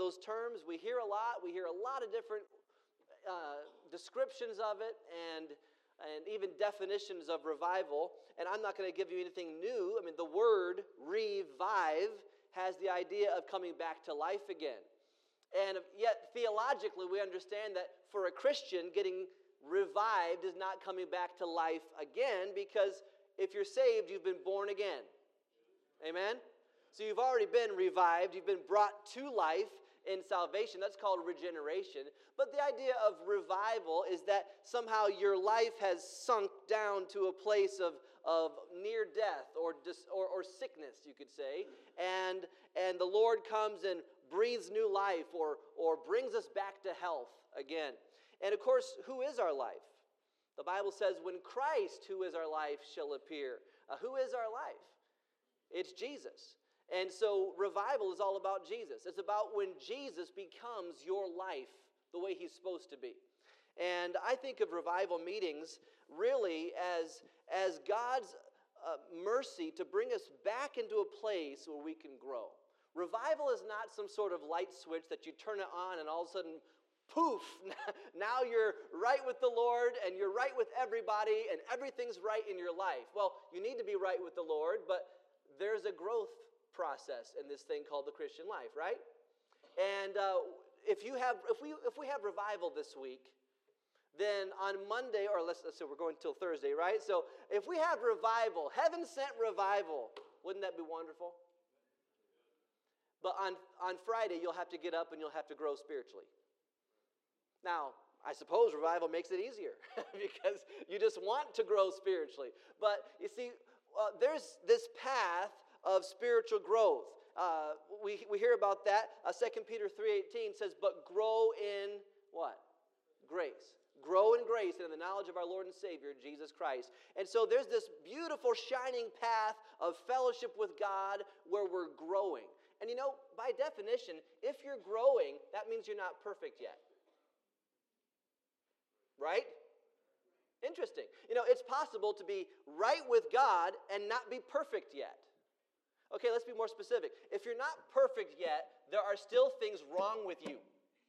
those terms. We hear a lot. We hear a lot of different descriptions of it and even definitions of revival. And I'm not going to give you anything new. I mean, the word revive has the idea of coming back to life again. And yet, theologically, we understand that for a Christian, getting revived is not coming back to life again, because if you're saved, you've been born again. Amen? So you've already been revived. You've been brought to life in salvation. That's called regeneration. But the idea of revival is that somehow your life has sunk down to a place of near death or sickness, you could say. And the Lord comes and breathes new life or brings us back to health again. And of course, who is our life? The Bible says, when Christ, who is our life, shall appear. Who is our life? It's Jesus. And so revival is all about Jesus. It's about when Jesus becomes your life the way he's supposed to be. And I think of revival meetings really as God's mercy to bring us back into a place where we can grow. Revival is not some sort of light switch that you turn it on and all of a sudden, poof, now you're right with the Lord and you're right with everybody and everything's right in your life. Well, you need to be right with the Lord, but there's a growth process in this thing called the Christian life, right? And if we have revival this week, then on Monday, or let's say we're going till Thursday, right? So if we have revival, heaven sent revival, wouldn't that be wonderful? But on Friday, you'll have to get up and you'll have to grow spiritually. Now, I suppose revival makes it easier because you just want to grow spiritually. But you see, there's this path of spiritual growth. We hear about that. 2 Peter 3:18 says, but grow in what? Grace. Grow in grace and in the knowledge of our Lord and Savior, Jesus Christ. And so there's this beautiful shining path of fellowship with God where we're growing. And you know, by definition, if you're growing, that means you're not perfect yet. Right? Interesting. You know, it's possible to be right with God and not be perfect yet. Okay, let's be more specific. If you're not perfect yet, there are still things wrong with you.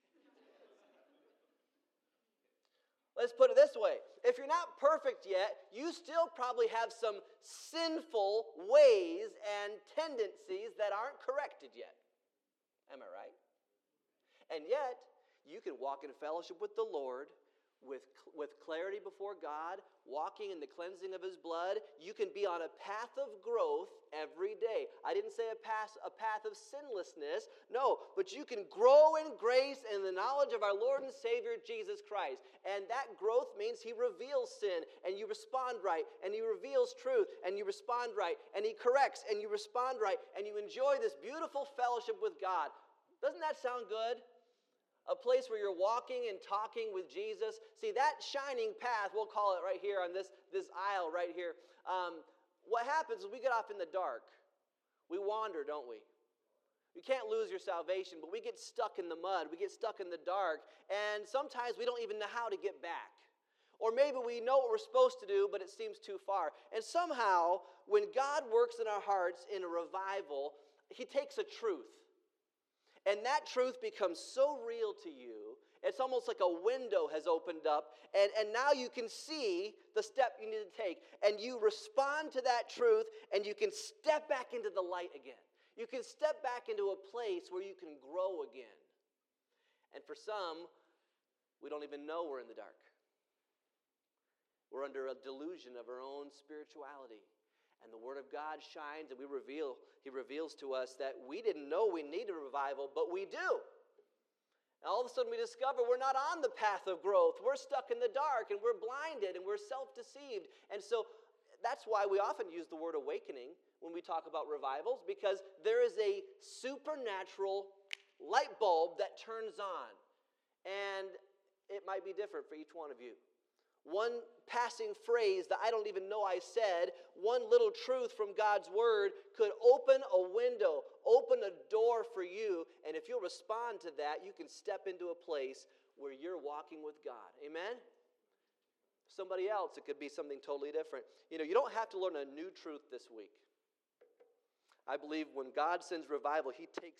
Let's put it this way. If you're not perfect yet, you still probably have some sinful ways and tendencies that aren't corrected yet. Am I right? And yet, you can walk in fellowship with the Lord with clarity before God, walking in the cleansing of His blood. You can be on a path of growth every day. I didn't say a path of sinlessness. No, but you can grow in grace and the knowledge of our Lord and Savior, Jesus Christ. And that growth means He reveals sin, and you respond right, and He reveals truth, and you respond right, and He corrects, and you respond right, and you enjoy this beautiful fellowship with God. Doesn't that sound good? A place where you're walking and talking with Jesus. See, that shining path, we'll call it right here on this aisle right here. What happens is we get off in the dark. We wander, don't we? You can't lose your salvation, but we get stuck in the mud. We get stuck in the dark. And sometimes we don't even know how to get back. Or maybe we know what we're supposed to do, but it seems too far. And somehow, when God works in our hearts in a revival, He takes a truth. And that truth becomes so real to you, it's almost like a window has opened up, and now you can see the step you need to take. And you respond to that truth, and you can step back into the light again. You can step back into a place where you can grow again. And for some, we don't even know we're in the dark. We're under a delusion of our own spirituality. And the Word of God shines, and He reveals to us that we didn't know we needed a revival, but we do. And all of a sudden we discover we're not on the path of growth. We're stuck in the dark, and we're blinded, and we're self-deceived. And so that's why we often use the word awakening when we talk about revivals, because there is a supernatural light bulb that turns on. And it might be different for each one of you. One passing phrase that I don't even know I said, one little truth from God's Word could open a window, open a door for you, and if you'll respond to that, you can step into a place where you're walking with God. Amen? Somebody else, it could be something totally different. You know, you don't have to learn a new truth this week. I believe when God sends revival, He takes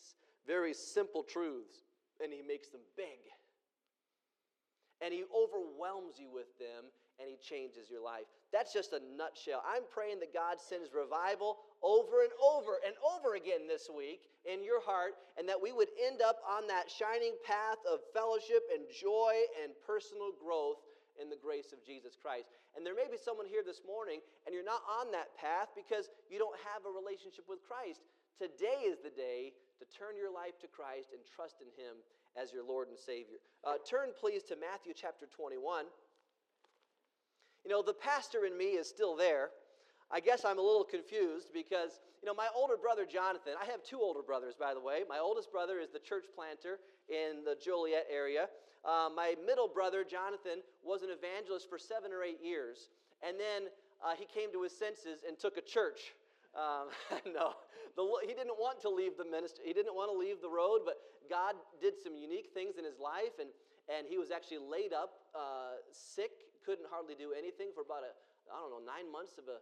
very simple truths, and he makes them big. And he overwhelms you with them, and he changes your life. That's just a nutshell. I'm praying that God sends revival over and over and over again this week in your heart, and that we would end up on that shining path of fellowship and joy and personal growth in the grace of Jesus Christ. And there may be someone here this morning, and you're not on that path because you don't have a relationship with Christ. Today is the day to turn your life to Christ and trust in Him as your Lord and Savior. Turn, please, to Matthew chapter 21. You know, the pastor in me is still there. I guess I'm a little confused because, my older brother Jonathan, I have two older brothers, by the way. My oldest brother is the church planter in the Joliet area. My middle brother, Jonathan, was an evangelist for 7 or 8 years. And then he came to his senses and took a church. No, he didn't want to leave the ministry. He didn't want to leave the road, but God did some unique things in his life, and he was actually laid up sick, couldn't hardly do anything for about 9 months of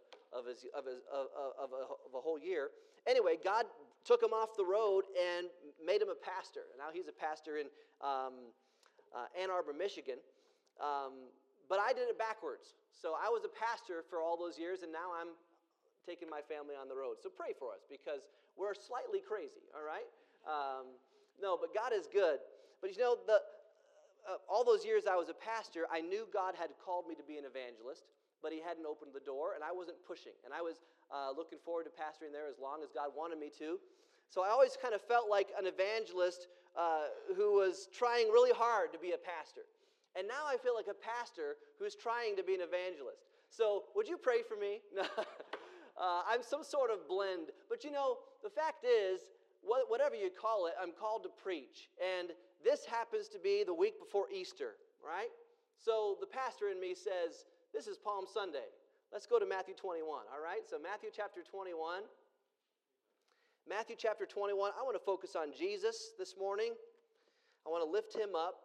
a whole year. Anyway, God took him off the road and made him a pastor. Now he's a pastor in Ann Arbor, Michigan. But I did it backwards. So I was a pastor for all those years, and now I'm taking my family on the road. So pray for us because we're slightly crazy, all right? No, but God is good. But all those years I was a pastor, I knew God had called me to be an evangelist, but He hadn't opened the door, and I wasn't pushing. And I was looking forward to pastoring there as long as God wanted me to. So I always kind of felt like an evangelist who was trying really hard to be a pastor. And now I feel like a pastor who's trying to be an evangelist. So would you pray for me? I'm some sort of blend. But the fact is, whatever you call it, I'm called to preach. And this happens to be the week before Easter, right? So the pastor in me says, this is Palm Sunday. Let's go to Matthew 21, all right? So Matthew chapter 21. Matthew chapter 21, I want to focus on Jesus this morning. I want to lift Him up.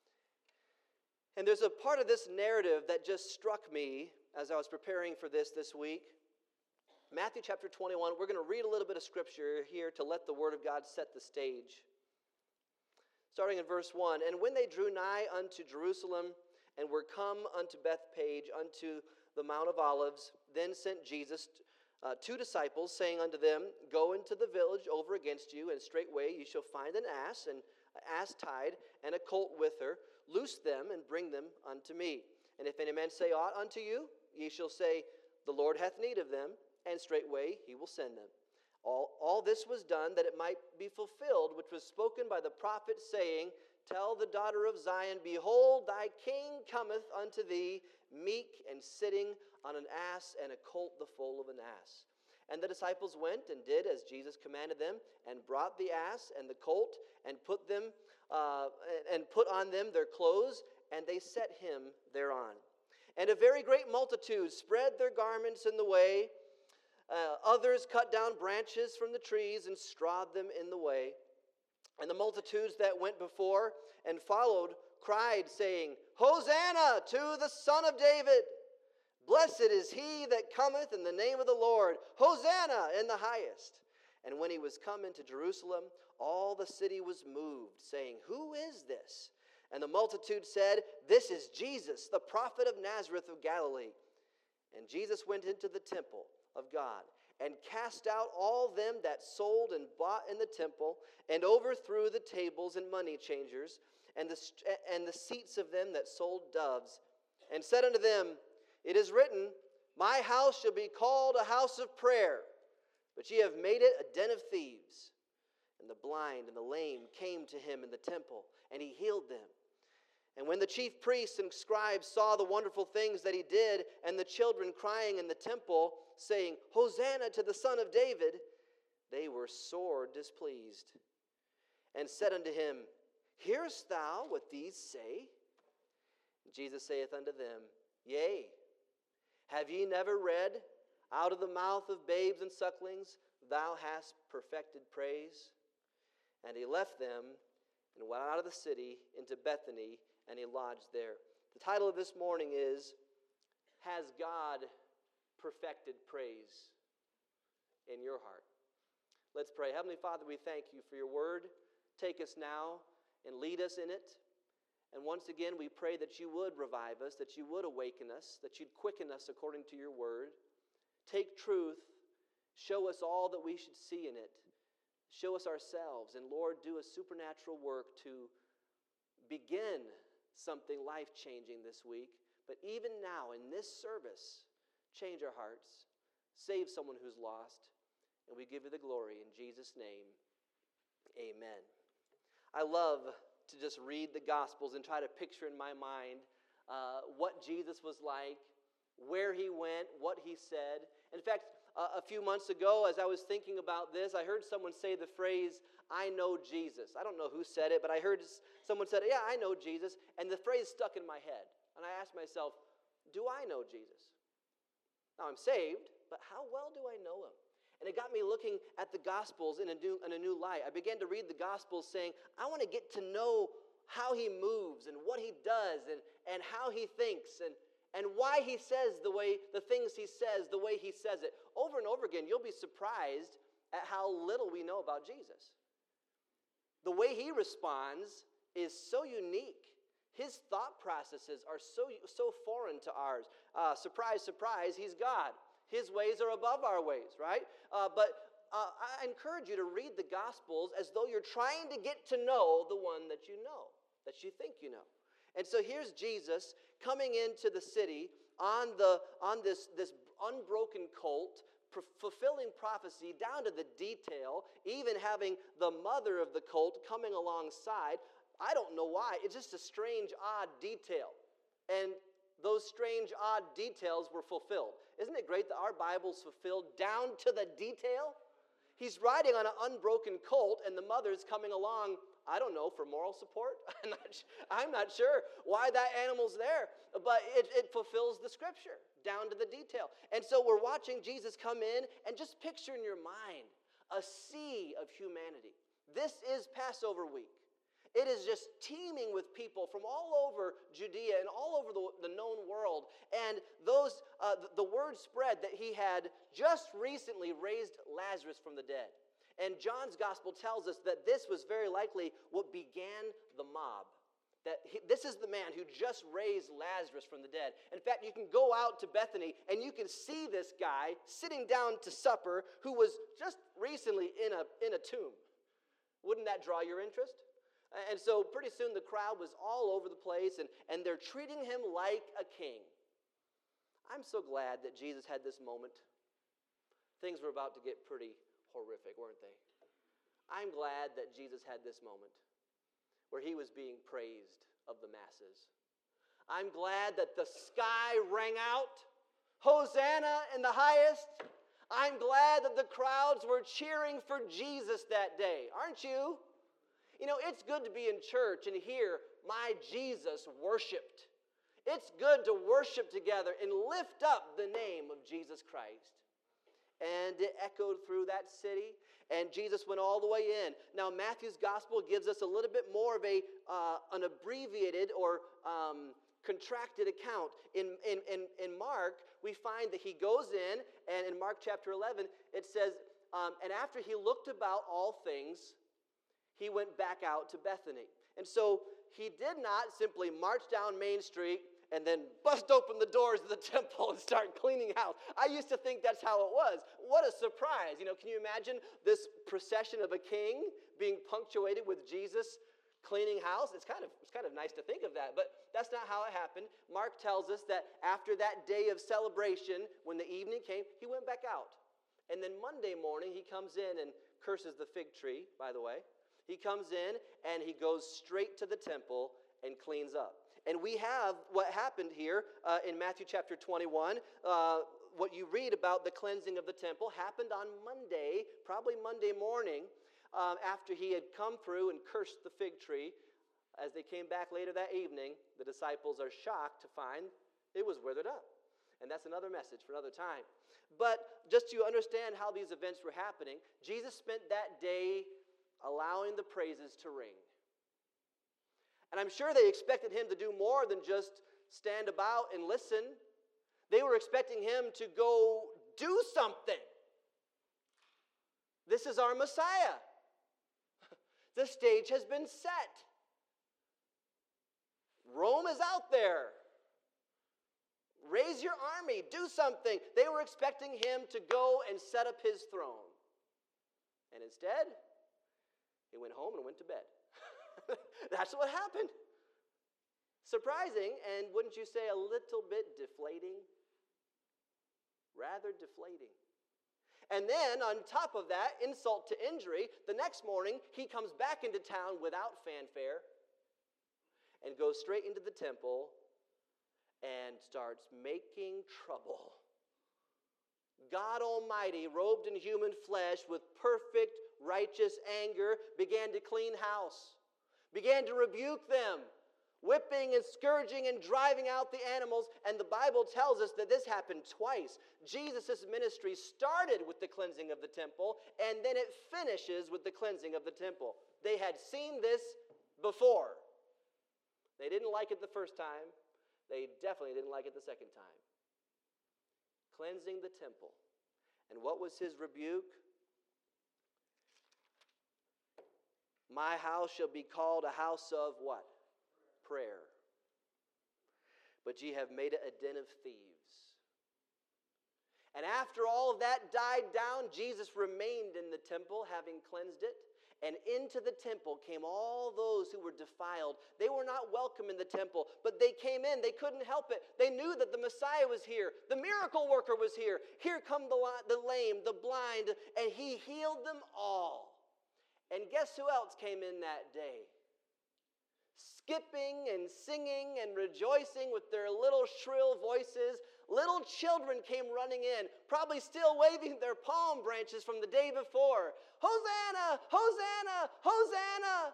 And there's a part of this narrative that just struck me as I was preparing for this week. Matthew chapter 21, we're going to read a little bit of scripture here to let the Word of God set the stage. Starting in verse 1, and when they drew nigh unto Jerusalem, and were come unto Bethphage, unto the Mount of Olives, then sent Jesus 2 disciples, saying unto them, go into the village over against you, and straightway ye shall find an ass tied, and a colt with her. Loose them, and bring them unto me. And if any man say aught unto you, ye shall say, the Lord hath need of them, and straightway He will send them. All this was done that it might be fulfilled, which was spoken by the prophet, saying, tell the daughter of Zion, behold, thy king cometh unto thee, meek and sitting on an ass, and a colt the foal of an ass. And the disciples went and did as Jesus commanded them, and brought the ass and the colt, and put on them their clothes, and they set Him thereon. And a very great multitude spread their garments in the way. Others cut down branches from the trees and strawed them in the way. And the multitudes that went before and followed cried, saying, Hosanna to the Son of David! Blessed is He that cometh in the name of the Lord! Hosanna in the highest! And when He was come into Jerusalem, all the city was moved, saying, Who is this? And the multitude said, This is Jesus, the prophet of Nazareth of Galilee. And Jesus went into the temple of God, and cast out all them that sold and bought in the temple, and overthrew the tables and money changers, and the seats of them that sold doves, and said unto them, It is written, My house shall be called a house of prayer, but ye have made it a den of thieves. And the blind and the lame came to Him in the temple, and He healed them. And when the chief priests and scribes saw the wonderful things that He did, and the children crying in the temple, saying, Hosanna to the Son of David, they were sore displeased, and said unto Him, Hearest thou what these say? And Jesus saith unto them, Yea, have ye never read, Out of the mouth of babes and sucklings thou hast perfected praise? And He left them, and went out of the city into Bethany, and He lodged there. The title of this morning is, Has God Perfected Praise in Your Heart? Let's pray. Heavenly Father, we thank You for Your word. take us now and lead us in it. And once again, we pray that you would revive us, that you would awaken us, that you'd quicken us according to your word. Take truth, show us all that we should see in it. Show us ourselves, and Lord, do a supernatural work to begin something life-changing this week. But even now, in this service, change our hearts, save someone who's lost, and we give you the glory in Jesus' name. Amen. I love to just read the Gospels and try to picture in my mind what Jesus was like, where he went, what he said. In fact, a few months ago, as I was thinking about this, I heard someone say the phrase, "I know Jesus." I don't know who said it, but I heard someone said, "Yeah, I know Jesus." And the phrase stuck in my head. And I asked myself, do I know Jesus? Now, I'm saved, but how well do I know him? And it got me looking at the Gospels in a new light. I began to read the Gospels saying, I want to get to know how he moves and what he does and how he thinks and why he says the things he says, the way he says it. Over and over again, you'll be surprised at how little we know about Jesus. The way he responds is so unique. His thought processes are so foreign to ours. Surprise, surprise, he's God. His ways are above our ways, right? But I encourage you to read the Gospels as though you're trying to get to know the one that you know, that you think you know. And so here's Jesus coming into the city on this unbroken colt, fulfilling prophecy down to the detail, even having the mother of the colt coming alongside. I don't know why. It's just a strange, odd detail. And those strange, odd details were fulfilled. Isn't it great that our Bible's fulfilled down to the detail? He's riding on an unbroken colt, and the mother's coming along, I don't know, for moral support? I'm not sure why that animal's there, but it fulfills the Scripture down to the detail. And so we're watching Jesus come in, and just picture in your mind a sea of humanity. This is Passover week. It is just teeming with people from all over Judea and all over the known world. And the word spread that he had just recently raised Lazarus from the dead. And John's gospel tells us that this was very likely what began the mob. This is the man who just raised Lazarus from the dead. In fact, you can go out to Bethany and you can see this guy sitting down to supper who was just recently in a tomb. Wouldn't that draw your interest? And so pretty soon the crowd was all over the place, and they're treating him like a king. I'm so glad that Jesus had this moment. Things were about to get pretty horrific, weren't they? I'm glad that Jesus had this moment where he was being praised of the masses. I'm glad that the sky rang out, Hosanna in the highest. I'm glad that the crowds were cheering for Jesus that day, aren't you? You know, it's good to be in church and hear my Jesus worshiped. It's good to worship together and lift up the name of Jesus Christ. And it echoed through that city, and Jesus went all the way in. Now, Matthew's gospel gives us a little bit more of an abbreviated or contracted account. In Mark, we find that he goes in, and in Mark chapter 11, it says, and after he looked about all things, he went back out to Bethany. And so he did not simply march down Main Street and then bust open the doors of the temple and start cleaning house. I used to think that's how it was. What a surprise. You know, can you imagine this procession of a king being punctuated with Jesus cleaning house? It's kind of nice to think of that, but that's not how it happened. Mark tells us that after that day of celebration, when the evening came, he went back out. And then Monday morning, he comes in and curses the fig tree, by the way. He comes in and he goes straight to the temple and cleans up. And we have what happened here in Matthew chapter 21. What you read about the cleansing of the temple happened on Monday, probably Monday morning, after he had come through and cursed the fig tree. As they came back later that evening, the disciples are shocked to find it was withered up. And that's another message for another time. But just to understand how these events were happening, Jesus spent that day allowing the praises to ring. And I'm sure they expected him to do more than just stand about and listen. They were expecting him to go do something. This is our Messiah. The stage has been set. Rome is out there. Raise your army. Do something. They were expecting him to go and set up his throne. And instead, he went home and went to bed. That's what happened. Surprising, and wouldn't you say a little bit deflating? Rather deflating. And then, on top of that, insult to injury, the next morning, he comes back into town without fanfare and goes straight into the temple and starts making trouble. God Almighty, robed in human flesh with perfect righteous anger, began to clean house, began to rebuke them, whipping and scourging and driving out the animals. And the Bible tells us that this happened twice. Jesus' ministry started with the cleansing of the temple, and then it finishes with the cleansing of the temple. They had seen this before. They didn't like it the first time. They definitely didn't like it the second time. Cleansing the temple. And what was his rebuke? My house shall be called a house of what? Prayer. But ye have made it a den of thieves. And after all of that died down, Jesus remained in the temple, having cleansed it. And into the temple came all those who were defiled. They were not welcome in the temple, but they came in. They couldn't help it. They knew that the Messiah was here. The miracle worker was here. Here come the lame, the blind, and he healed them all. And guess who else came in that day? Skipping and singing and rejoicing with their little shrill voices. Little children came running in, probably still waving their palm branches from the day before. Hosanna! Hosanna! Hosanna!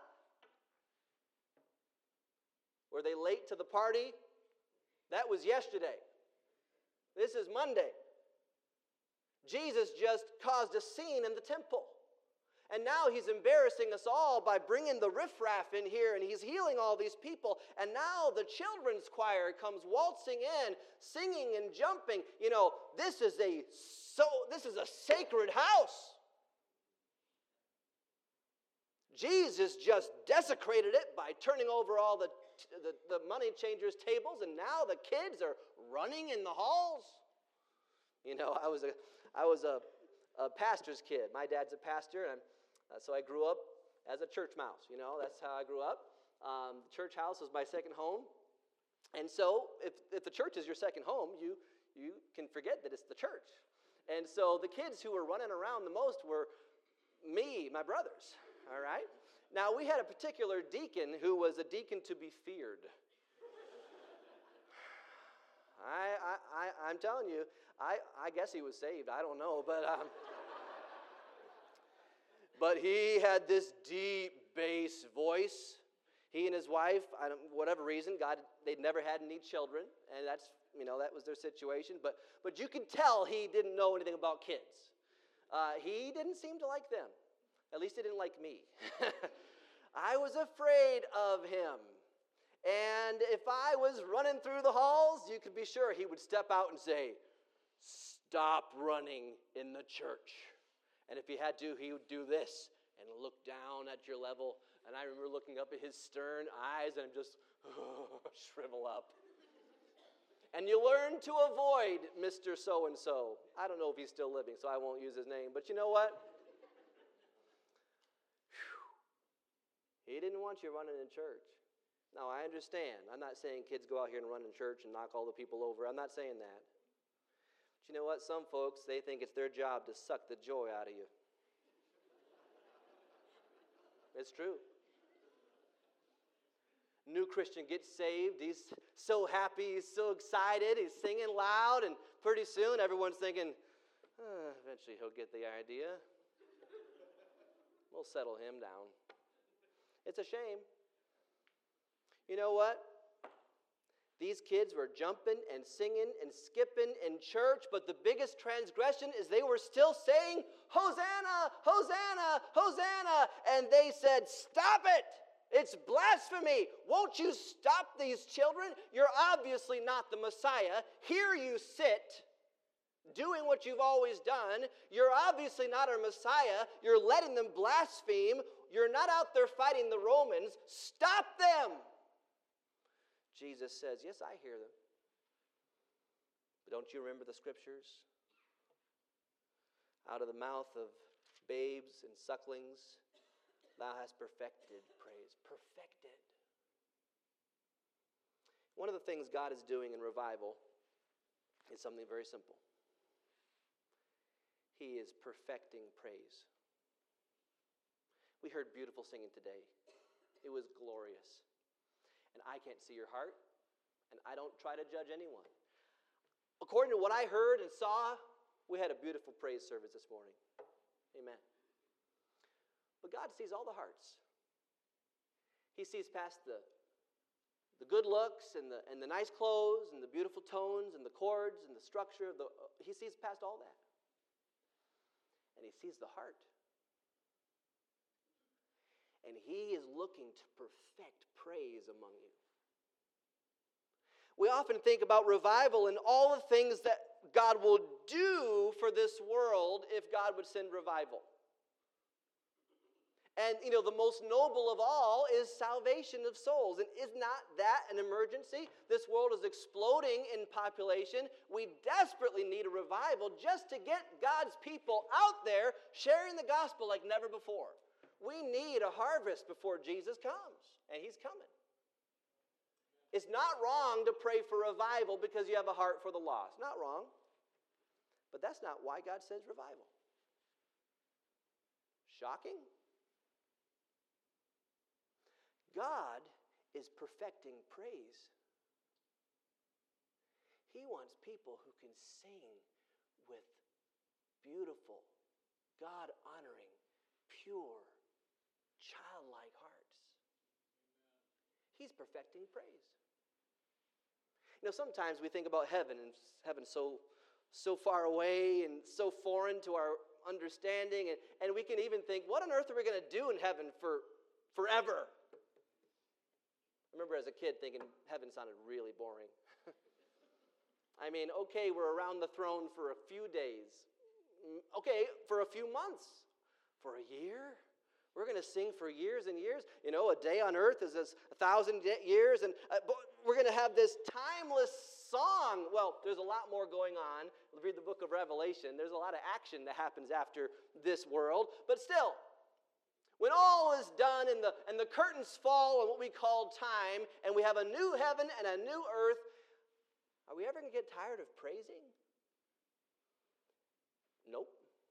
Were they late to the party? That was yesterday. This is Monday. Jesus just caused a scene in the temple. And now he's embarrassing us all by bringing the riffraff in here, and he's healing all these people. And now the children's choir comes waltzing in, singing and jumping. You know, this is a sacred house. Jesus just desecrated it by turning over all the money changers' tables, and now the kids are running in the halls. You know, I was a pastor's kid. My dad's a pastor, and so I grew up as a church mouse. You know, that's how I grew up. The church house was my second home. And so if the church is your second home, you can forget that it's the church. And so the kids who were running around the most were me, my brothers, all right? Now, we had a particular deacon who was a deacon to be feared. I'm telling you, I guess he was saved. I don't know, but he had this deep bass voice. He and his wife, whatever reason, they'd never had any children, and that was their situation. But you could tell he didn't know anything about kids. He didn't seem to like them. At least he didn't like me. I was afraid of him. And if I was running through the halls, you could be sure he would step out and say, "Stop running in the church." And if he had to, he would do this and look down at your level. And I remember looking up at his stern eyes and just shrivel up. And you learn to avoid Mr. So-and-so. I don't know if he's still living, so I won't use his name. But you know what? He didn't want you running in church. Now, I understand. I'm not saying kids go out here and run in church and knock all the people over. I'm not saying that. But you know what? Some folks, they think it's their job to suck the joy out of you. It's true. New Christian gets saved. He's so happy. He's so excited. He's singing loud. And pretty soon, everyone's thinking, eventually he'll get the idea. We'll settle him down. It's a shame. You know what? These kids were jumping and singing and skipping in church, but the biggest transgression is they were still saying, "Hosanna, Hosanna, Hosanna." And they said, "Stop it. It's blasphemy. Won't you stop these children? You're obviously not the Messiah. Here you sit, doing what you've always done. You're obviously not our Messiah. You're letting them blaspheme. You're not out there fighting the Romans. Stop them. Jesus says, yes, I hear them. But don't you remember the scriptures? Out of the mouth of babes and sucklings, thou hast perfected praise. Perfected. One of the things God is doing in revival is something very simple. He is perfecting praise. We heard beautiful singing today. It was glorious. And I can't see your heart, and I don't try to judge anyone. According to what I heard and saw, we had a beautiful praise service this morning. Amen. But God sees all the hearts. He sees past the good looks and the nice clothes and the beautiful tones and the chords and the structure of he sees past all that. And he sees the heart. And he is looking to perfect praise among you. We often think about revival and all the things that God will do for this world if God would send revival. And, the most noble of all is salvation of souls. And is not that an emergency? This world is exploding in population. We desperately need a revival just to get God's people out there sharing the gospel like never before. We need a harvest before Jesus comes, and he's coming. It's not wrong to pray for revival because you have a heart for the lost. Not wrong. But that's not why God sends revival. Shocking? God is perfecting praise. He wants people who can sing with beautiful, God-honoring, pure, childlike hearts. He's perfecting praise. Sometimes we think about heaven, and heaven's so far away and so foreign to our understanding, and we can even think, what on earth are we going to do in heaven forever? I remember as a kid thinking heaven sounded really boring. Okay, we're around the throne for a few days. Okay, for a few months. For a year? We're going to sing for years and years. A day on earth is as 1,000 years. And we're going to have this timeless song. Well, there's a lot more going on. Read the book of Revelation. There's a lot of action that happens after this world. But still, when all is done and the curtains fall on what we call time, and we have a new heaven and a new earth, are we ever going to get tired of praising? Nope.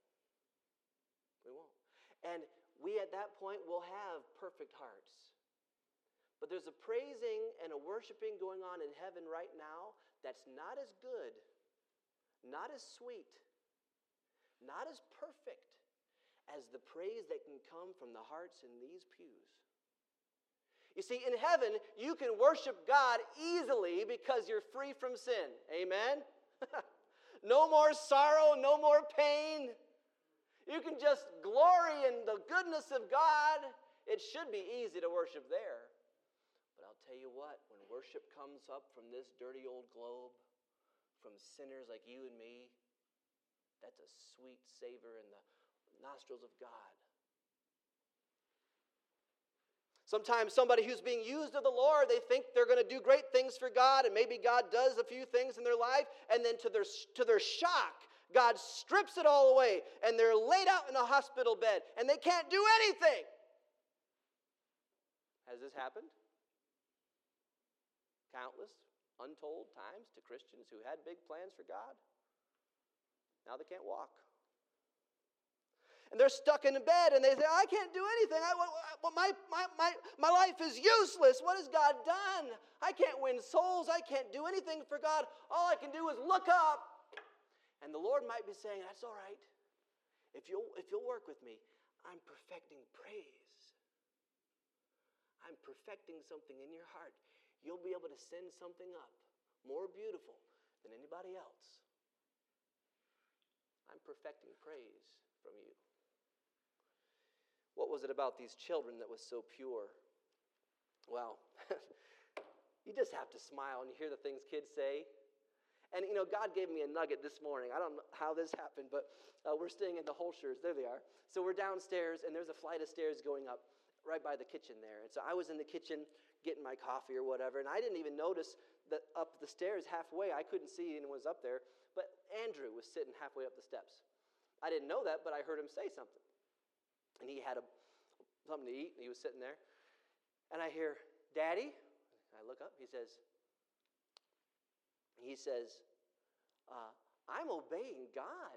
We won't. And we at that point will have perfect hearts. But there's a praising and a worshiping going on in heaven right now that's not as good, not as sweet, not as perfect as the praise that can come from the hearts in these pews. You see, in heaven, you can worship God easily because you're free from sin. Amen? No more sorrow, no more pain. You can just glory in the goodness of God. It should be easy to worship there. But I'll tell you what, when worship comes up from this dirty old globe, from sinners like you and me, that's a sweet savor in the nostrils of God. Sometimes somebody who's being used of the Lord, they think they're going to do great things for God, and maybe God does a few things in their life, and then to their shock, God strips it all away, and they're laid out in a hospital bed, and they can't do anything. Has this happened? Countless, untold times to Christians who had big plans for God. Now they can't walk. And they're stuck in bed, and they say, I can't do anything. My life is useless. What has God done? I can't win souls. I can't do anything for God. All I can do is look up. And the Lord might be saying, that's all right. If you'll work with me, I'm perfecting praise. I'm perfecting something in your heart. You'll be able to send something up more beautiful than anybody else. I'm perfecting praise from you. What was it about these children that was so pure? Well, you just have to smile when you hear the things kids say. And, God gave me a nugget this morning. I don't know how this happened, but we're staying in the Holshers. There they are. So we're downstairs, and there's a flight of stairs going up right by the kitchen there. And so I was in the kitchen getting my coffee or whatever, and I didn't even notice that up the stairs halfway, I couldn't see anyone was up there, but Andrew was sitting halfway up the steps. I didn't know that, but I heard him say something. And he had something to eat, and he was sitting there. And I hear, "Daddy?" I look up. He says, "I'm obeying God."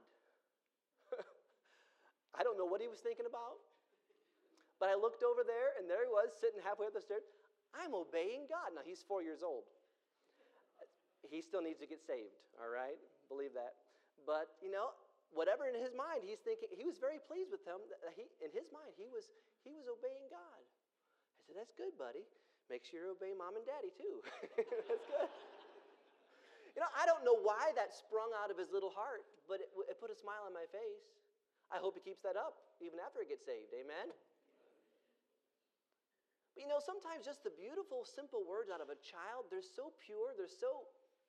I don't know what he was thinking about, but I looked over there, and there he was, sitting halfway up the stairs. I'm obeying God. Now, he's 4 years old. He still needs to get saved, all right? Believe that. But, whatever in his mind, he's thinking, he was very pleased with him. In his mind, he was obeying God. I said, "That's good, buddy. Make sure you obey Mom and Daddy, too." That's good. I don't know why that sprung out of his little heart, but it put a smile on my face. I hope he keeps that up even after he gets saved. Amen? But sometimes just the beautiful, simple words out of a child, they're so pure, they're so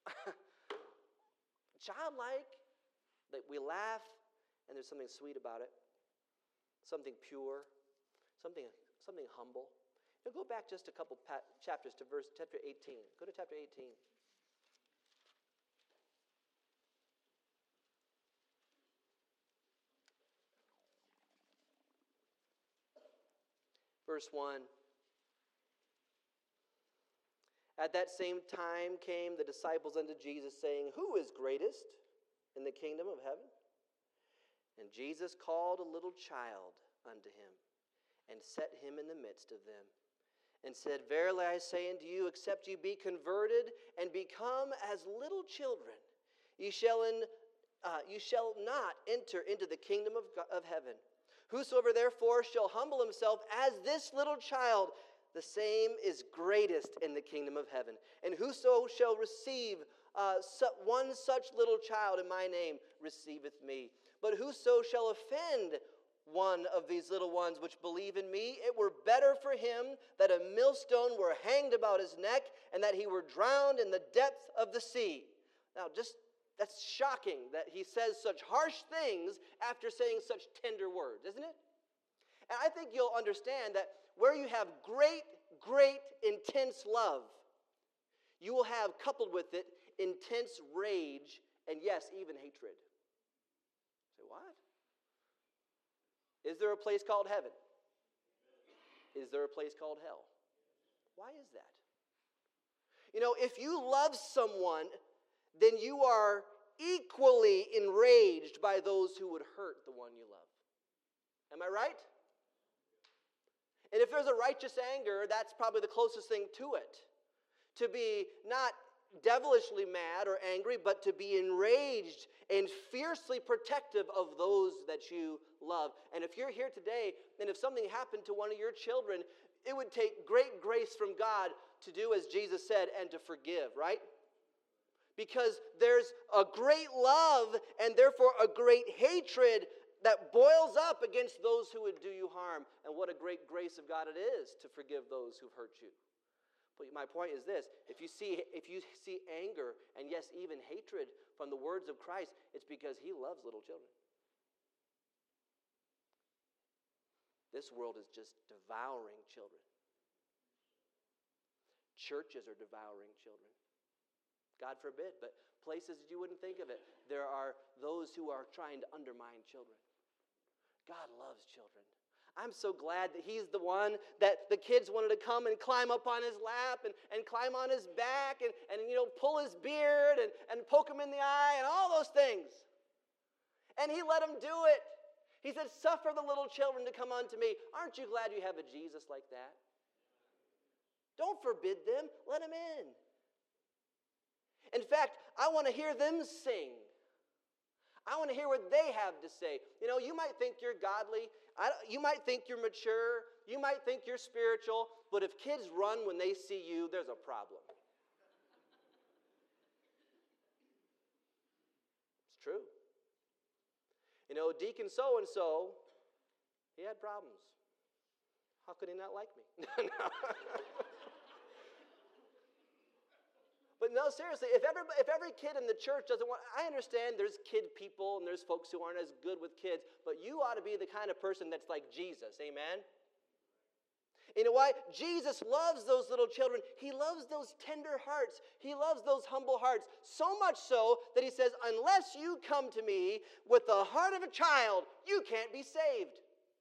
childlike that we laugh, and there's something sweet about it, something pure, something humble. Go back just a couple chapters to chapter 18. Go to chapter 18. Verse 1. At that same time came the disciples unto Jesus, saying, "Who is greatest in the kingdom of heaven?" And Jesus called a little child unto him, and set him in the midst of them, and said, "Verily I say unto you, except ye be converted and become as little children, ye shall not enter into the kingdom of heaven. Whosoever therefore shall humble himself as this little child, the same is greatest in the kingdom of heaven. And whoso shall receive one such little child in my name receiveth me. But whoso shall offend one of these little ones which believe in me, it were better for him that a millstone were hanged about his neck, and that he were drowned in the depth of the sea." Now, that's shocking that he says such harsh things after saying such tender words, isn't it? And I think you'll understand that where you have great, intense love, you will have, coupled with it, intense rage and, yes, even hatred. You say, what? Is there a place called heaven? Is there a place called hell? Why is that? If you love someone, then you are equally enraged by those who would hurt the one you love. Am I right? And if there's a righteous anger, that's probably the closest thing to it. To be not devilishly mad or angry, but to be enraged and fiercely protective of those that you love. And if you're here today, and if something happened to one of your children, it would take great grace from God to do as Jesus said and to forgive, right? Because there's a great love and therefore a great hatred that boils up against those who would do you harm. And what a great grace of God it is to forgive those who've hurt you. But my point is this: if you see anger and, yes, even hatred from the words of Christ, it's because he loves little children. This world is just devouring children. Churches are devouring children. God forbid, but places that you wouldn't think of it, there are those who are trying to undermine children. God loves children. I'm so glad that he's the one that the kids wanted to come and climb up on his lap and climb on his back and pull his beard and poke him in the eye and all those things. And he let him do it. He said, "Suffer the little children to come unto me." Aren't you glad you have a Jesus like that? Don't forbid them. Let them in. In fact, I want to hear them sing. I want to hear what they have to say. You might think you're godly. You might think you're mature. You might think you're spiritual. But if kids run when they see you, there's a problem. It's true. Deacon so-and-so, he had problems. How could he not like me? But no, No, seriously, if every kid in the church doesn't want, I understand there's kid people and there's folks who aren't as good with kids, but you ought to be the kind of person that's like Jesus, amen? You know why? Jesus loves those little children. He loves those tender hearts. He loves those humble hearts. So much so that he says, unless you come to me with the heart of a child, you can't be saved.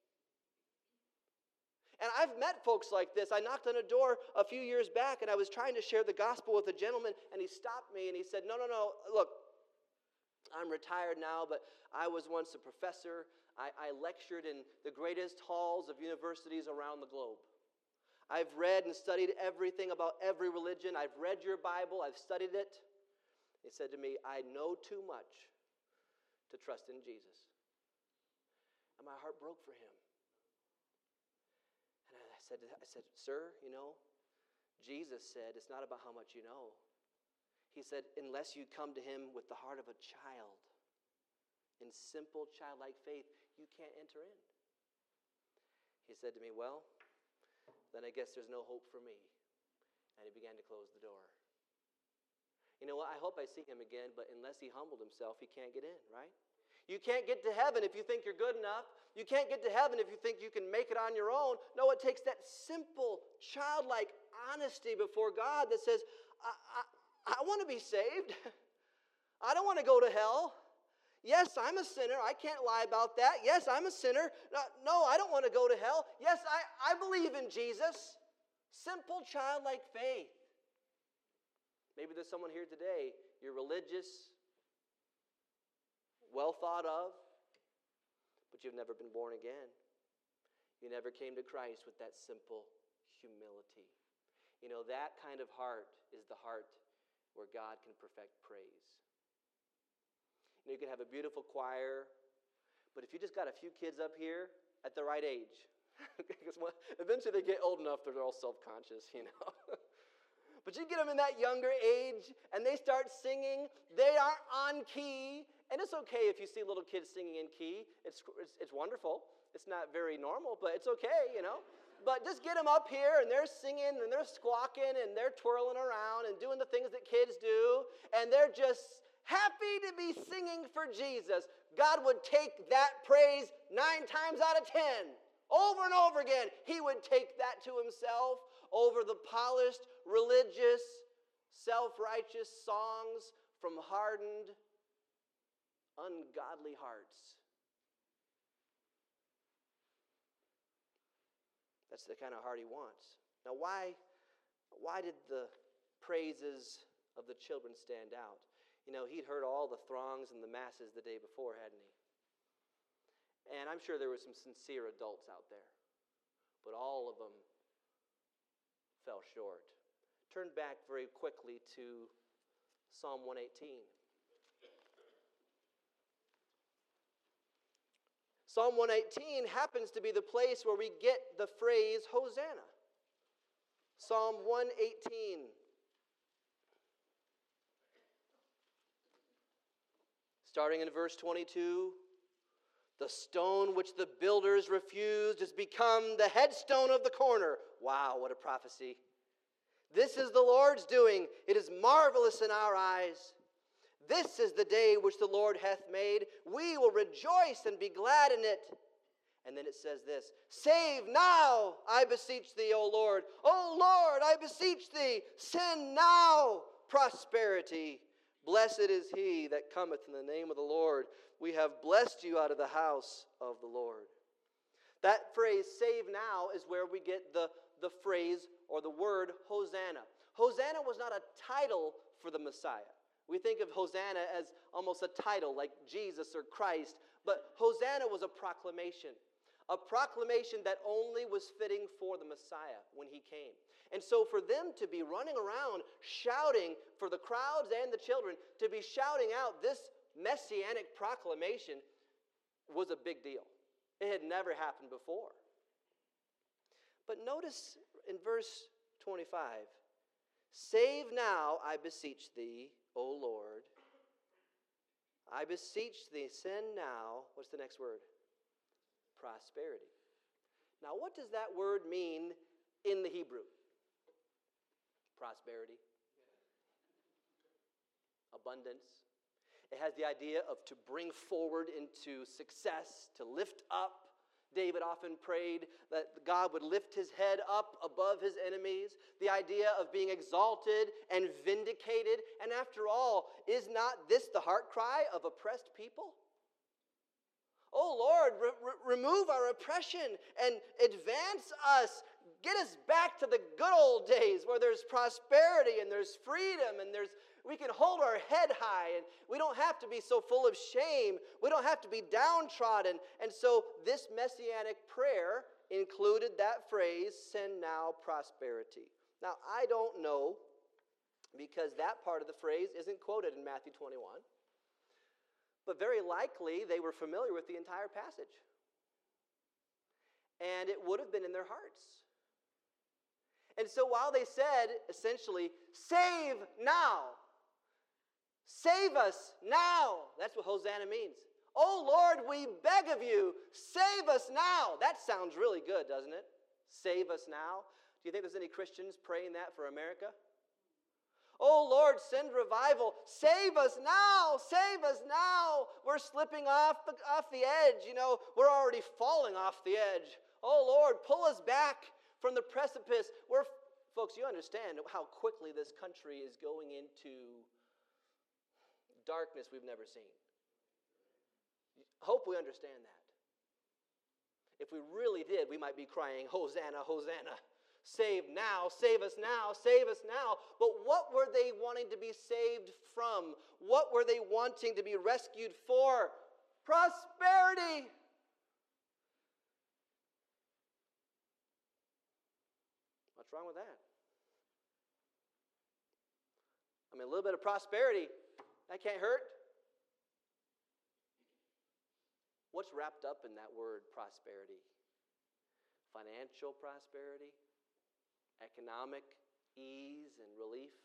And I've met folks like this. I knocked on a door a few years back, and I was trying to share the gospel with a gentleman, and he stopped me, and he said, no, look, I'm retired now, but I was once a professor. I lectured in the greatest halls of universities around the globe. I've read and studied everything about every religion. I've read your Bible. I've studied it. He said to me, I know too much to trust in Jesus. And my heart broke for him. And I said, sir, Jesus said it's not about how much you know. He said, unless you come to him with the heart of a child, in simple childlike faith, you can't enter in. He said to me, well, then I guess there's no hope for me. And he began to close the door. You know what? I hope I see him again, but unless he humbled himself, he can't get in, right? You can't get to heaven if you think you're good enough. You can't get to heaven if you think you can make it on your own. No, it takes that simple, childlike honesty before God that says, I want to be saved. I don't want to go to hell. Yes, I'm a sinner. I can't lie about that. Yes, I'm a sinner. No, I don't want to go to hell. Yes, I believe in Jesus. Simple childlike faith. Maybe there's someone here today. You're religious, well thought of, but you've never been born again. You never came to Christ with that simple humility. That kind of heart is the heart where God can perfect praise. You can have a beautiful choir, but if you just got a few kids up here at the right age, because eventually they get old enough that they're all self-conscious, But you get them in that younger age, and they start singing. They aren't on key, and it's okay if you see little kids singing in key. It's wonderful. It's not very normal, but it's okay, But just get them up here, and they're singing, and they're squawking, and they're twirling around, and doing the things that kids do, and they're just happy to be singing for Jesus. God would take that praise 9 times out of 10. Over and over again, he would take that to himself over the polished, religious, self-righteous songs from hardened, ungodly hearts. That's the kind of heart he wants. Now, why did the praises of the children stand out? He'd heard all the throngs and the masses the day before, hadn't he? And I'm sure there were some sincere adults out there. But all of them fell short. Turn back very quickly to Psalm 118. Psalm 118 happens to be the place where we get the phrase Hosanna. Psalm 118. Starting in verse 22, the stone which the builders refused has become the headstone of the corner. Wow, what a prophecy. This is the Lord's doing. It is marvelous in our eyes. This is the day which the Lord hath made. We will rejoice and be glad in it. And then it says this, save now, I beseech thee, O Lord. O Lord, I beseech thee, send now prosperity. Blessed is he that cometh in the name of the Lord. We have blessed you out of the house of the Lord. That phrase, save now, is where we get the phrase or the word Hosanna. Hosanna was not a title for the Messiah. We think of Hosanna as almost a title like Jesus or Christ, but Hosanna was a proclamation that only was fitting for the Messiah when he came. And so for them to be running around shouting, for the crowds and the children, to be shouting out this messianic proclamation was a big deal. It had never happened before. But notice in verse 25, save now, I beseech thee, O Lord. I beseech thee, send now, what's the next word? Prosperity. Now, what does that word mean in the Hebrew? Prosperity. abundance. It has the idea of to bring forward into success, to lift up. David often prayed that God would lift his head up above his enemies. The idea of being exalted and vindicated. And after all, is not this the heart cry of oppressed people? Oh Lord, remove our oppression and advance us. Get us back to the good old days where there's prosperity and there's freedom and we can hold our head high and we don't have to be so full of shame. We don't have to be downtrodden. And so this messianic prayer included that phrase, send now prosperity. Now, I don't know, because that part of the phrase isn't quoted in Matthew 21. But very likely they were familiar with the entire passage. And it would have been in their hearts. And so while they said, essentially, save now, save us now, that's what Hosanna means. Oh Lord, we beg of you, save us now. That sounds really good, doesn't it? Save us now. Do you think there's any Christians praying that for America? Oh Lord, send revival. Save us now. Save us now. We're slipping off the edge. We're already falling off the edge. Oh Lord, pull us back from the precipice. Folks, you understand how quickly this country is going into darkness we've never seen. Hope we understand that. If we really did, we might be crying, Hosanna, Hosanna. Save now, save us now, save us now. But what were they wanting to be saved from? What were they wanting to be rescued for? Prosperity. What's wrong with that? I mean, a little bit of prosperity, that can't hurt. What's wrapped up in that word prosperity? Financial prosperity? Economic ease and relief?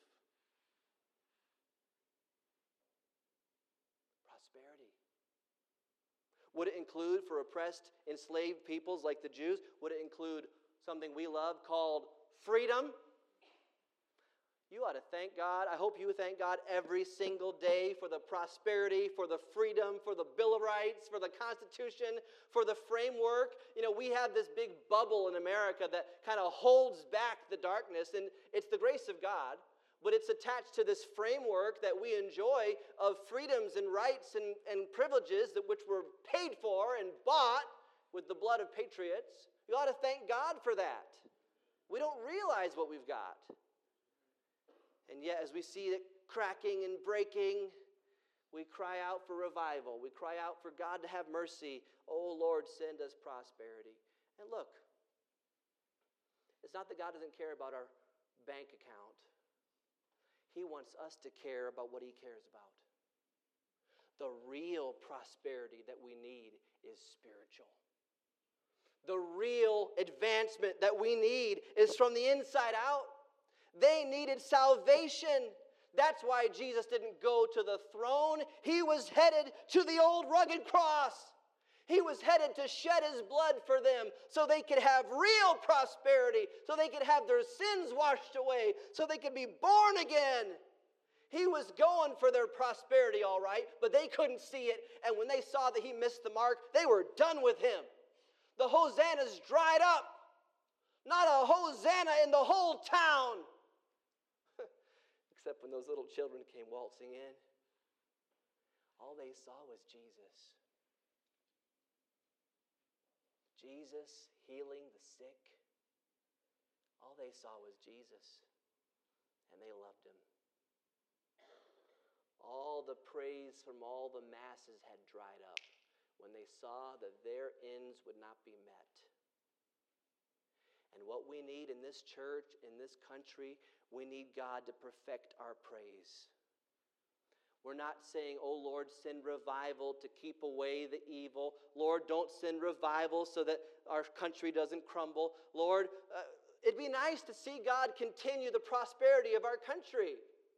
Prosperity. Would it include, for oppressed, enslaved peoples like the Jews, would it include something we love called freedom? You ought to thank God. I hope you thank God every single day for the prosperity, for the freedom, for the Bill of Rights, for the Constitution, for the framework. We have this big bubble in America that kind of holds back the darkness, and it's the grace of God, but it's attached to this framework that we enjoy of freedoms and rights and privileges which were paid for and bought with the blood of patriots. You ought to thank God for that. We don't realize what we've got. And yet, as we see it cracking and breaking, we cry out for revival. We cry out for God to have mercy. Oh, Lord, send us prosperity. And look, it's not that God doesn't care about our bank account. He wants us to care about what He cares about. The real prosperity that we need is spiritual. The real advancement that we need is from the inside out. They needed salvation. That's why Jesus didn't go to the throne. He was headed to the old rugged cross. He was headed to shed His blood for them so they could have real prosperity, so they could have their sins washed away, so they could be born again. He was going for their prosperity, all right, but they couldn't see it. And when they saw that He missed the mark, they were done with Him. The hosannas dried up. Not a hosanna in the whole town. Except when those little children came waltzing in. All they saw was Jesus. Jesus healing the sick. All they saw was Jesus. And they loved Him. All the praise from all the masses had dried up when they saw that their ends would not be met. And what we need in this church, in this country, we need God to perfect our praise. We're not saying, oh Lord, send revival to keep away the evil. Lord, don't send revival so that our country doesn't crumble. Lord, it'd be nice to see God continue the prosperity of our country.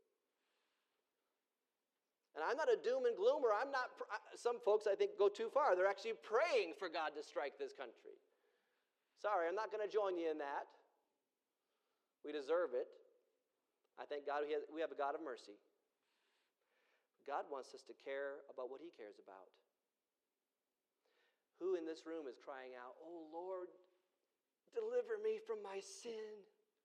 And I'm not a doom and gloomer. Some folks, I think, go too far. They're actually praying for God to strike this country. Sorry, I'm not going to join you in that. We deserve it. I thank God we have a God of mercy. God wants us to care about what He cares about. Who in this room is crying out, "Oh Lord, deliver me from my sin"?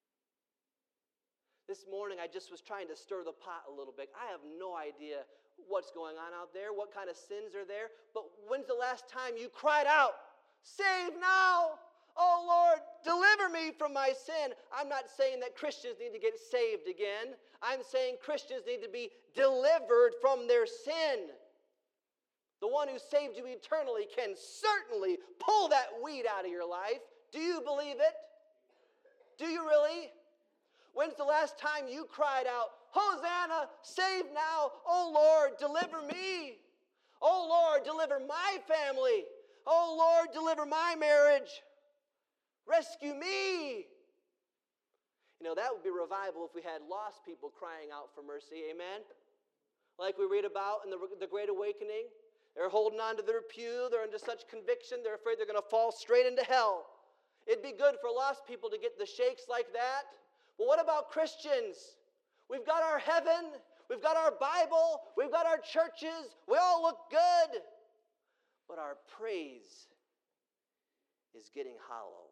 This morning I just was trying to stir the pot a little bit. I have no idea what's going on out there, what kind of sins are there. But when's the last time you cried out, "Save now! Oh Lord, deliver me from my sin"? I'm not saying that Christians need to get saved again. I'm saying Christians need to be delivered from their sin. The one who saved you eternally can certainly pull that weed out of your life. Do you believe it? Do you really? When's the last time you cried out, "Hosanna, save now, oh Lord, deliver me. Oh Lord, deliver my family. Oh Lord, deliver my marriage. Rescue me"? You know, that would be revival if we had lost people crying out for mercy, amen? Like we read about in the Great Awakening. They're holding on to their pew, they're under such conviction, they're afraid they're going to fall straight into hell. It'd be good for lost people to get the shakes like that. But what about Christians? We've got our heaven, we've got our Bible, we've got our churches, we all look good. But our praise is getting hollow.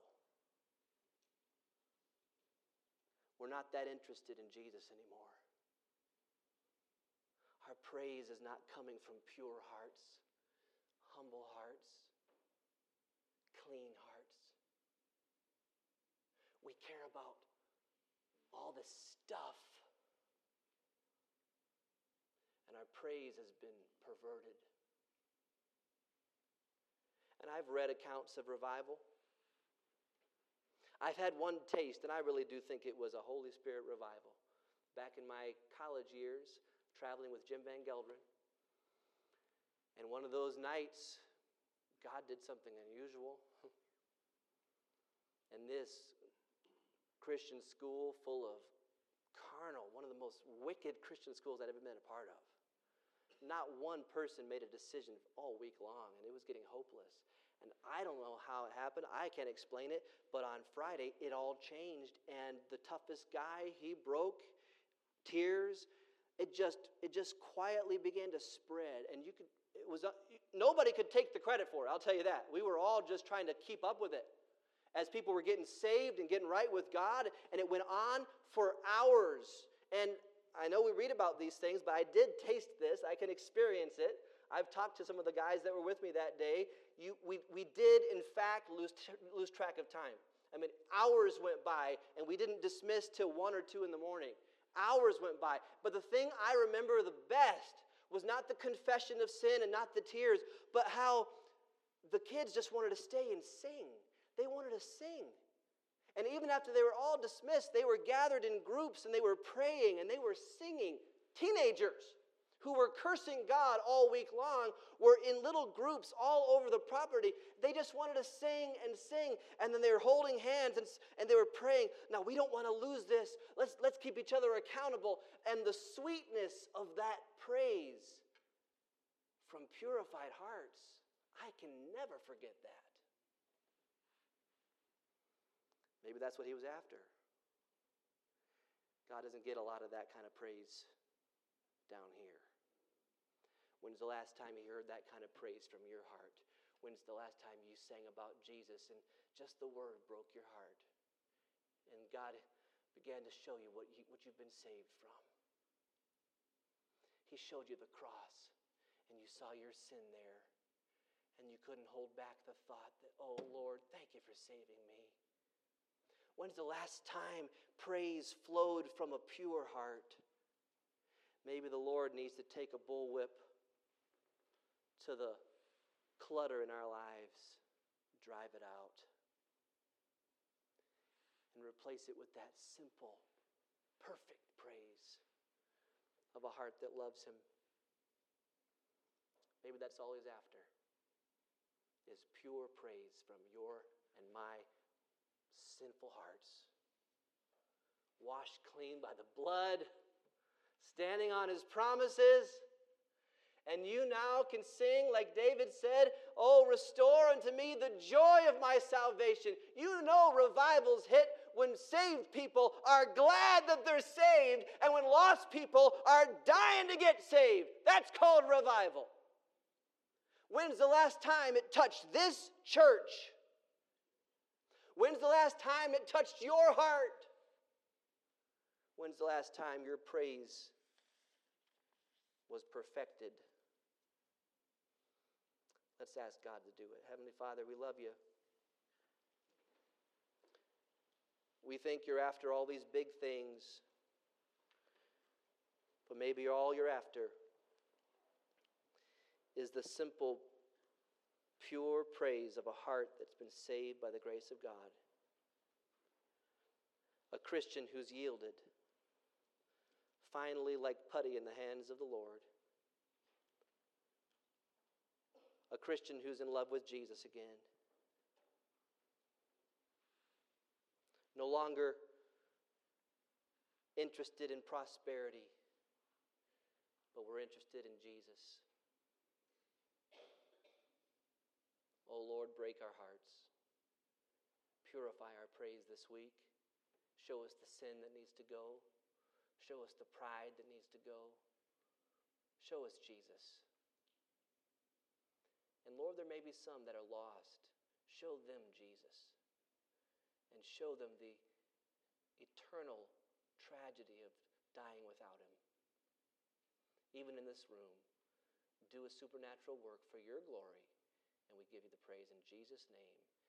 We're not that interested in Jesus anymore. Our praise is not coming from pure hearts, humble hearts, clean hearts. We care about all this stuff. And our praise has been perverted. And I've read accounts of revival. I've had one taste, and I really do think it was a Holy Spirit revival. Back in my college years, traveling with Jim Van Gelderen. And one of those nights, God did something unusual. And this Christian school full of carnal, one of the most wicked Christian schools I'd ever been a part of. Not one person made a decision all week long, and it was getting hopeless. And I don't know how it happened. I can't explain it. But on Friday, it all changed. And the toughest guy, he broke. Tears. It just quietly began to spread. And nobody could take the credit for it, I'll tell you that. We were all just trying to keep up with it as people were getting saved and getting right with God. And it went on for hours. And I know we read about these things, but I did taste this. I can experience it. I've talked to some of the guys that were with me that day. We did, in fact, lose track of time. I mean, hours went by, and we didn't dismiss till 1 or 2 in the morning. Hours went by. But the thing I remember the best was not the confession of sin and not the tears, but how the kids just wanted to stay and sing. They wanted to sing. And even after they were all dismissed, they were gathered in groups and they were praying and they were singing. Teenagers who were cursing God all week long were in little groups all over the property. They just wanted to sing and sing. And then they were holding hands and they were praying. Now, we don't want to lose this. Let's keep each other accountable. And the sweetness of that praise from purified hearts, I can never forget that. Maybe that's what he was after. God doesn't get a lot of that kind of praise down here. When's the last time you heard that kind of praise from your heart? When's the last time you sang about Jesus and just the word broke your heart? And God began to show you what you've been saved from. He showed you the cross and you saw your sin there. And you couldn't hold back the thought that, "Oh Lord, thank you for saving me." When's the last time praise flowed from a pure heart? Maybe the Lord needs to take a bullwhip to the clutter in our lives, drive it out, and replace it with that simple, perfect praise of a heart that loves Him. Maybe that's all He's after, is pure praise from your and my sinful hearts, washed clean by the blood, standing on His promises. And you now can sing like David said, "Oh, restore unto me the joy of my salvation." You know revivals hit when saved people are glad that they're saved, and when lost people are dying to get saved. That's called revival. When's the last time it touched this church? When's the last time it touched your heart? When's the last time your praise was perfected? Let's ask God to do it. Heavenly Father, we love you. We think you're after all these big things, but maybe all you're after is the simple, pure praise of a heart that's been saved by the grace of God. A Christian who's yielded, finally like putty in the hands of the Lord. A Christian who's in love with Jesus again. No longer interested in prosperity, but we're interested in Jesus. Oh Lord, break our hearts. Purify our praise this week. Show us the sin that needs to go. Show us the pride that needs to go. Show us Jesus. And Lord, there may be some that are lost. Show them Jesus. And show them the eternal tragedy of dying without Him. Even in this room, do a supernatural work for your glory. And we give you the praise in Jesus' name.